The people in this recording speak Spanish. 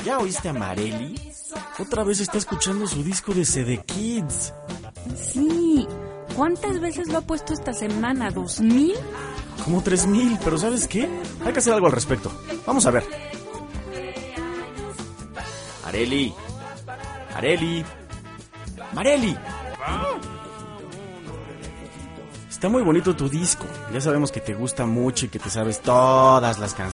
¿Ya oíste a Marely? Otra vez está escuchando su disco de CD Kids. Sí. ¿Cuántas veces lo ha puesto esta semana? ¿2000? Como 3000, pero ¿sabes qué? Hay que hacer algo al respecto. Vamos a ver. Marely. Marely. Marely. Está muy bonito tu disco. Ya sabemos que te gusta mucho y que te sabes todas las canciones.